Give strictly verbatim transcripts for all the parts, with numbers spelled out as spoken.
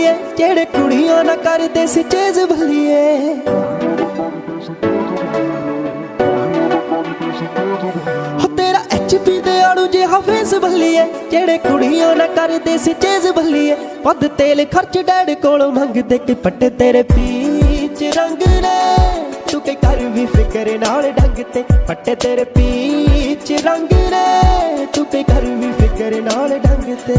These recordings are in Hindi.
भलिए जेड़े कुड़ियां ना करदे सी चीज भलिए। हो तेरा एच पी दे आड़ू जे हाफिज भलिए जेड़े कुड़ियां ना करदे सी चीज भलिए। वध तेल खर्च डैड कोलों मंगदे कि पट्टे तेरे पीच रंग ने तू के कर भी फिक्र नाल ढंग ते। पट्टे तेरे पीच रंग ने तू के कर भी फिक्र नाल ढंग ते।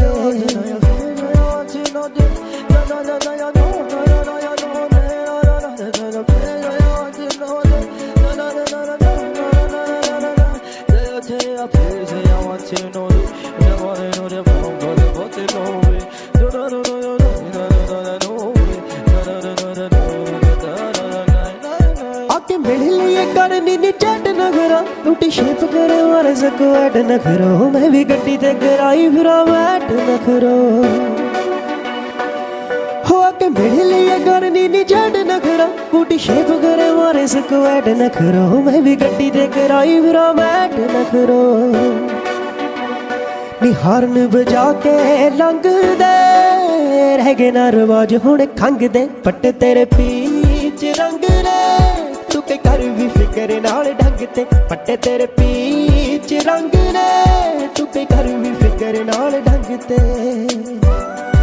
आके मेरे लिए करनी नी चैट न करा टूटी शेप करे मारे सको ऐड न करो। मैं भी गड्डी ते कराई फिरा बैठ न करो। हो आके मेरे लिए करनी नी चैट न करा टूटी शेप करे मारे सको ऐड न करो। मैं भी गड्डी ते कराई फिरा बैठ न करो। नी हार्न बजा के लंघ दे रह गए ना रवाज हुण खंघ दे। पट्टे तेरे पीच रंग ने तू के कर भी फिक्र नाल ढंग ते। पट्टे तेरे पीच रंग ने तू के कर भी फिक्र नाल ढंग ते।